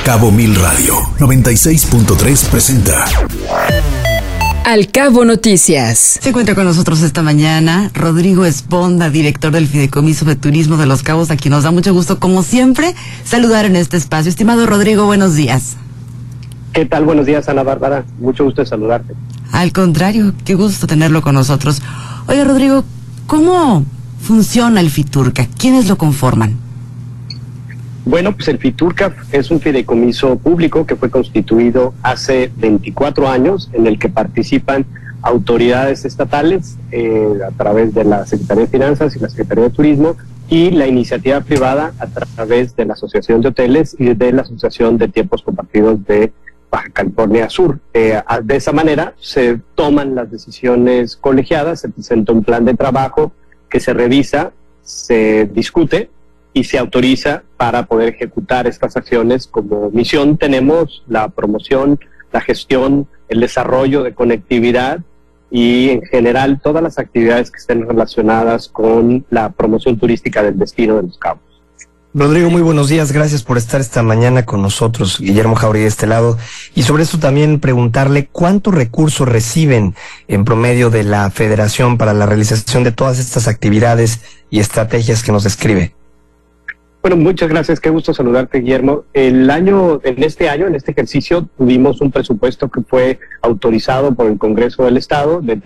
Cabo Mil Radio 96.3 presenta Al Cabo Noticias. Se encuentra con nosotros esta mañana Rodrigo Esponda, director del Fideicomiso de Turismo de Los Cabos, a quien nos da mucho gusto, como siempre, saludar en este espacio. Estimado Rodrigo, buenos días. ¿Qué tal? Buenos días, Ana Bárbara. Mucho gusto de saludarte. Al contrario, qué gusto tenerlo con nosotros. Oye, Rodrigo, ¿cómo funciona el FITURCA? ¿Quiénes lo conforman? Bueno, pues el FITURCA es un fideicomiso público que fue constituido hace 24 años, en el que participan autoridades estatales a través de la Secretaría de Finanzas y la Secretaría de Turismo, y la iniciativa privada a través de la Asociación de Hoteles y de la Asociación de Tiempos Compartidos de Baja California Sur. De esa manera se toman las decisiones colegiadas, se presenta un plan de trabajo que se revisa, se discute y se autoriza para poder ejecutar estas acciones. Como misión tenemos la promoción, la gestión, el desarrollo de conectividad y en general todas las actividades que estén relacionadas con la promoción turística del destino de Los Cabos. Rodrigo, muy buenos días, gracias por estar esta mañana con nosotros. Guillermo Jauregui de este lado. Y sobre esto también preguntarle cuántos recursos reciben en promedio de la Federación para la realización de todas estas actividades y estrategias que nos describe. Bueno, muchas gracias, qué gusto saludarte, Guillermo. En este ejercicio, tuvimos un presupuesto que fue autorizado por el Congreso del Estado de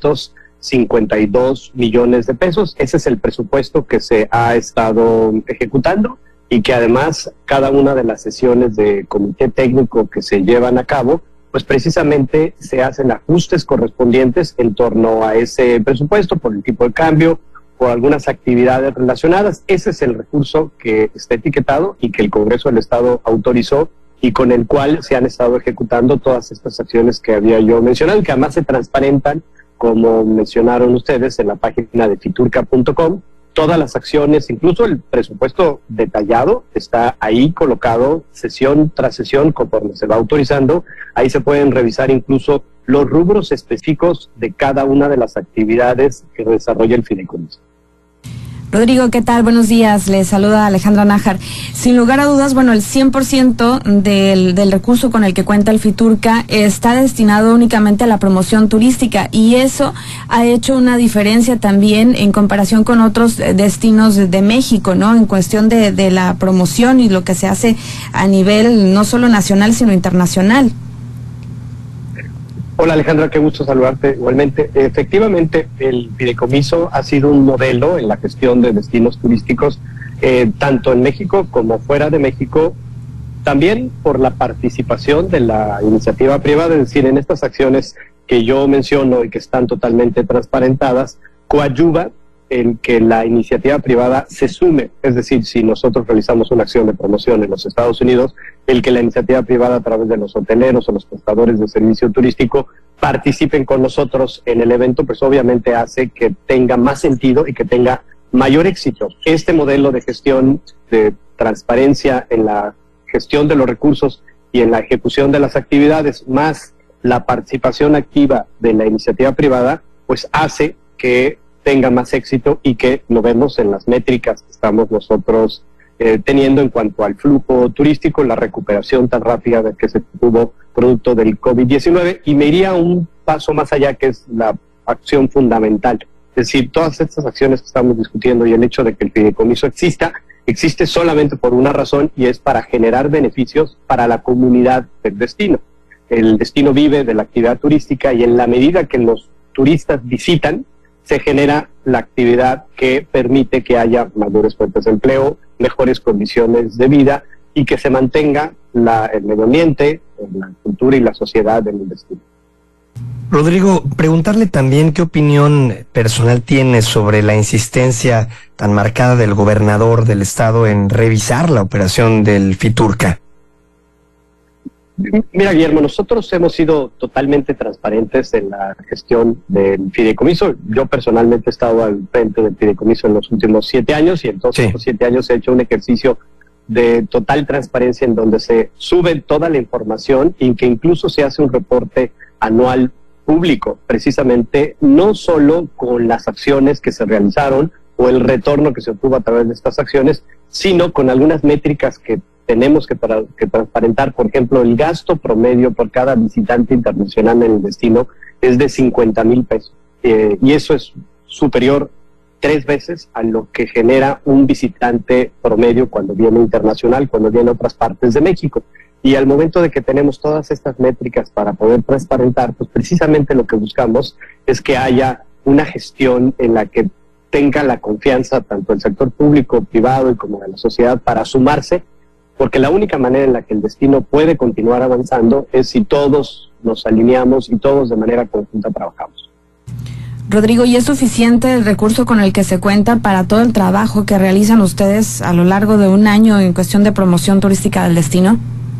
352 millones de pesos. Ese es el presupuesto que se ha estado ejecutando y que además cada una de las sesiones de comité técnico que se llevan a cabo, pues precisamente se hacen ajustes correspondientes en torno a ese presupuesto por el tipo de cambio, por algunas actividades relacionadas. Ese es el recurso que está etiquetado y que el Congreso del Estado autorizó y con el cual se han estado ejecutando todas estas acciones que había yo mencionado y que además se transparentan, como mencionaron ustedes, en la página de fiturca.com. Todas las acciones, incluso el presupuesto detallado, está ahí colocado sesión tras sesión conforme se va autorizando. Ahí se pueden revisar incluso los rubros específicos de cada una de las actividades que desarrolla el fideicomiso. Rodrigo, ¿qué tal? Buenos días, les saluda Alejandra Nájar. Sin lugar a dudas, bueno, el 100% del recurso con el que cuenta el FITURCA está destinado únicamente a la promoción turística, y eso ha hecho una diferencia también en comparación con otros destinos de México, ¿no? En cuestión de la promoción y lo que se hace a nivel no solo nacional, sino internacional. Hola Alejandra, qué gusto saludarte igualmente. Efectivamente, el fideicomiso ha sido un modelo en la gestión de destinos turísticos, tanto en México como fuera de México, también por la participación de la iniciativa privada, es decir, en estas acciones que yo menciono y que están totalmente transparentadas, coadyuva en que la iniciativa privada se sume. Es decir, si nosotros realizamos una acción de promoción en los Estados Unidos, el que la iniciativa privada a través de los hoteleros o los prestadores de servicio turístico participen con nosotros en el evento, pues obviamente hace que tenga más sentido y que tenga mayor éxito. Este modelo de gestión, de transparencia en la gestión de los recursos y en la ejecución de las actividades, más la participación activa de la iniciativa privada, pues hace que tenga más éxito y que lo vemos en las métricas que estamos nosotros teniendo en cuanto al flujo turístico, la recuperación tan rápida de que se tuvo producto del COVID-19, y me iría un paso más allá, que es la acción fundamental. Es decir, todas estas acciones que estamos discutiendo y el hecho de que el fideicomiso existe solamente por una razón, y es para generar beneficios para la comunidad del destino. El destino vive de la actividad turística, y en la medida que los turistas visitan, se genera la actividad que permite que haya mayores fuentes de empleo, mejores condiciones de vida y que se mantenga el medio ambiente, la cultura y la sociedad en el destino. Rodrigo, preguntarle también qué opinión personal tiene sobre la insistencia tan marcada del gobernador del estado en revisar la operación del FITURCA. Mira, Guillermo, nosotros hemos sido totalmente transparentes en la gestión del fideicomiso. Yo personalmente he estado al frente del fideicomiso en los últimos 7 años, y en todos estos 7 años he hecho un ejercicio de total transparencia en donde se sube toda la información y que incluso se hace un reporte anual público, precisamente no solo con las acciones que se realizaron o el retorno que se obtuvo a través de estas acciones, sino con algunas métricas que tenemos que transparentar. Por ejemplo, el gasto promedio por cada visitante internacional en el destino es de 50,000 pesos. Y eso es superior 3 veces a lo que genera un visitante promedio cuando viene internacional, cuando viene a otras partes de México. Y al momento de que tenemos todas estas métricas para poder transparentar, pues precisamente lo que buscamos es que haya una gestión en la que tenga la confianza tanto el sector público, privado y como de la sociedad para sumarse, porque la única manera en la que el destino puede continuar avanzando es si todos nos alineamos y todos de manera conjunta trabajamos. Rodrigo, ¿y es suficiente el recurso con el que se cuenta para todo el trabajo que realizan ustedes a lo largo de un año en cuestión de promoción turística del destino?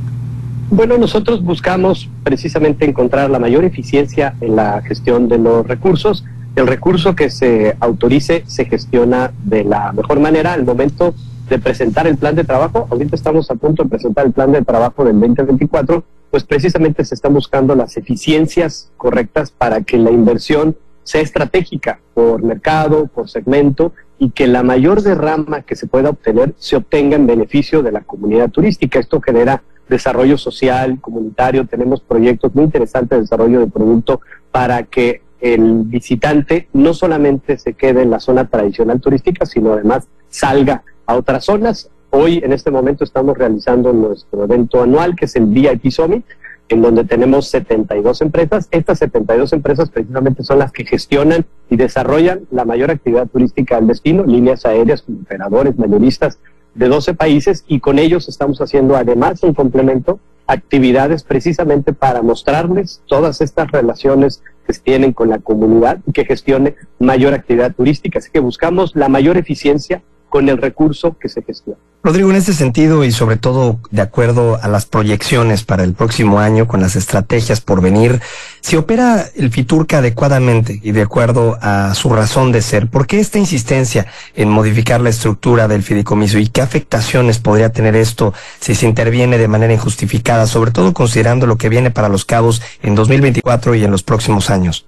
Bueno, nosotros buscamos precisamente encontrar la mayor eficiencia en la gestión de los recursos. El recurso que se autorice se gestiona de la mejor manera al momento de presentar el plan de trabajo. Ahorita estamos a punto de presentar el plan de trabajo del 2024, pues precisamente se están buscando las eficiencias correctas para que la inversión sea estratégica por mercado, por segmento, y que la mayor derrama que se pueda obtener se obtenga en beneficio de la comunidad turística. Esto genera desarrollo social, comunitario. Tenemos proyectos muy interesantes de desarrollo de producto para que el visitante no solamente se quede en la zona tradicional turística, sino además salga a otras zonas. Hoy, en este momento, estamos realizando nuestro evento anual, que es el VIP Summit, en donde tenemos 72 empresas. Estas 72 empresas precisamente son las que gestionan y desarrollan la mayor actividad turística del destino, líneas aéreas, operadores, mayoristas de 12 países, y con ellos estamos haciendo además un complemento, actividades precisamente para mostrarles todas estas relaciones que se tienen con la comunidad y que gestione mayor actividad turística. Así que buscamos la mayor eficiencia con el recurso que se gestiona. Rodrigo, en este sentido y sobre todo de acuerdo a las proyecciones para el próximo año con las estrategias por venir, si opera el FITURCA adecuadamente y de acuerdo a su razón de ser, ¿por qué esta insistencia en modificar la estructura del fideicomiso y qué afectaciones podría tener esto si se interviene de manera injustificada, sobre todo considerando lo que viene para Los Cabos en 2024 y en los próximos años?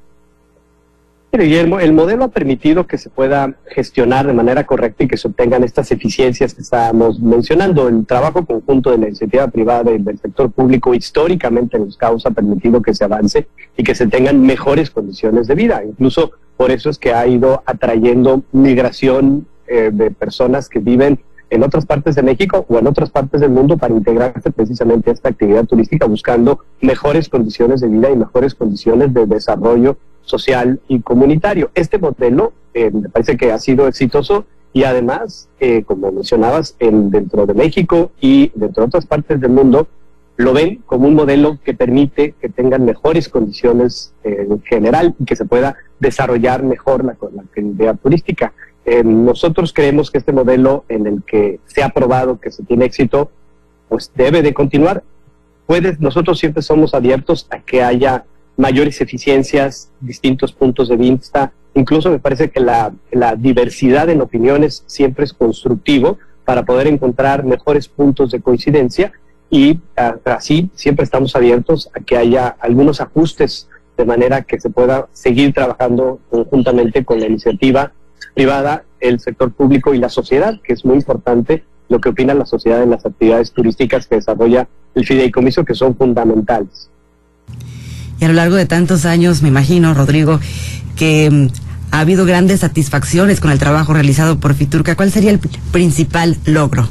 Guillermo, el modelo ha permitido que se pueda gestionar de manera correcta y que se obtengan estas eficiencias que estábamos mencionando. El trabajo conjunto de la iniciativa privada y del sector público históricamente en Los Cabos ha permitido que se avance y que se tengan mejores condiciones de vida. Incluso por eso es que ha ido atrayendo migración de personas que viven en otras partes de México o en otras partes del mundo para integrarse precisamente a esta actividad turística, buscando mejores condiciones de vida y mejores condiciones de desarrollo social y comunitario. Este modelo me parece que ha sido exitoso y además, como mencionabas, dentro de México y dentro de otras partes del mundo, lo ven como un modelo que permite que tengan mejores condiciones en general y que se pueda desarrollar mejor la actividad turística. Nosotros creemos que este modelo en el que se ha probado que se tiene éxito, pues debe de continuar. Nosotros siempre somos abiertos a que haya mayores eficiencias, distintos puntos de vista. Incluso me parece que la diversidad en opiniones siempre es constructivo para poder encontrar mejores puntos de coincidencia y así siempre estamos abiertos a que haya algunos ajustes de manera que se pueda seguir trabajando conjuntamente con la iniciativa privada, el sector público y la sociedad, que es muy importante lo que opina la sociedad en las actividades turísticas que desarrolla el fideicomiso, que son fundamentales. Y a lo largo de tantos años, me imagino, Rodrigo, que ha habido grandes satisfacciones con el trabajo realizado por FITURCA. ¿Cuál sería el principal logro?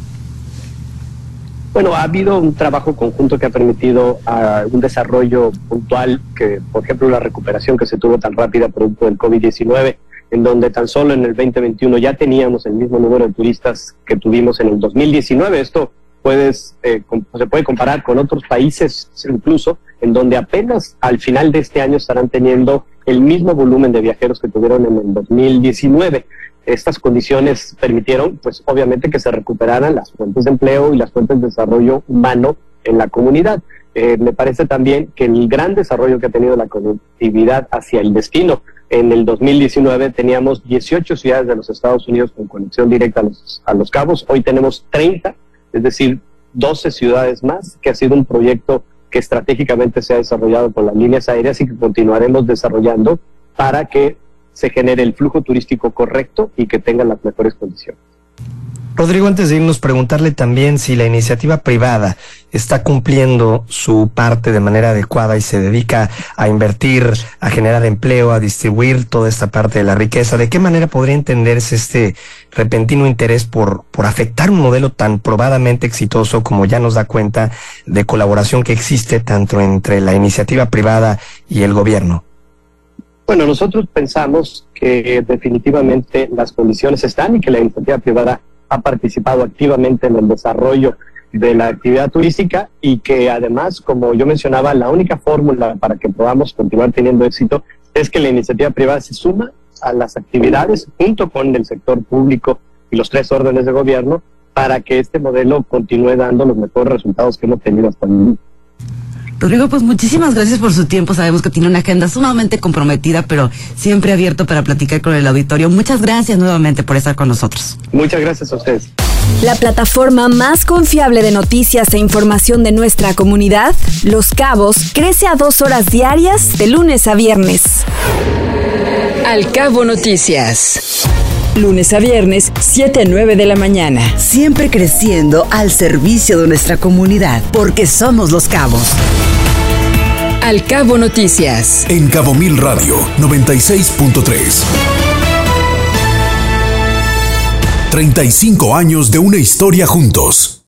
Bueno, ha habido un trabajo conjunto que ha permitido un desarrollo puntual, que por ejemplo la recuperación que se tuvo tan rápida producto del COVID-19, en donde tan solo en el 2021 ya teníamos el mismo número de turistas que tuvimos en el 2019. Esto se puede comparar con otros países incluso, en donde apenas al final de este año estarán teniendo el mismo volumen de viajeros que tuvieron en el 2019. Estas condiciones permitieron, pues obviamente, que se recuperaran las fuentes de empleo y las fuentes de desarrollo humano en la comunidad. Me parece también que el gran desarrollo que ha tenido la conectividad hacia el destino. En el 2019 teníamos 18 ciudades de los Estados Unidos con conexión directa a Los Cabos. Hoy tenemos 30, es decir, 12 ciudades más, que ha sido un proyecto que estratégicamente se ha desarrollado con las líneas aéreas y que continuaremos desarrollando para que se genere el flujo turístico correcto y que tenga las mejores condiciones. Rodrigo, antes de irnos, preguntarle también si la iniciativa privada está cumpliendo su parte de manera adecuada y se dedica a invertir, a generar empleo, a distribuir toda esta parte de la riqueza. ¿De qué manera podría entenderse este repentino interés por afectar un modelo tan probadamente exitoso, como ya nos da cuenta, de colaboración que existe tanto entre la iniciativa privada y el gobierno? Bueno, nosotros pensamos que definitivamente las condiciones están y que la iniciativa privada ha participado activamente en el desarrollo de la actividad turística y que además, como yo mencionaba, la única fórmula para que podamos continuar teniendo éxito es que la iniciativa privada se suma a las actividades junto con el sector público y los 3 órdenes de gobierno para que este modelo continúe dando los mejores resultados que hemos tenido hasta el momento. Rodrigo, pues muchísimas gracias por su tiempo. Sabemos que tiene una agenda sumamente comprometida, pero siempre abierto para platicar con el auditorio. Muchas gracias nuevamente por estar con nosotros. Muchas gracias a ustedes. La plataforma más confiable de noticias e información de nuestra comunidad, Los Cabos, crece a 2 horas diarias de lunes a viernes. Al Cabo Noticias. Lunes a viernes, 7 a 9 de la mañana. Siempre creciendo al servicio de nuestra comunidad, porque somos Los Cabos. Al Cabo Noticias. En Cabo Mil Radio 96.3. 35 años de una historia juntos.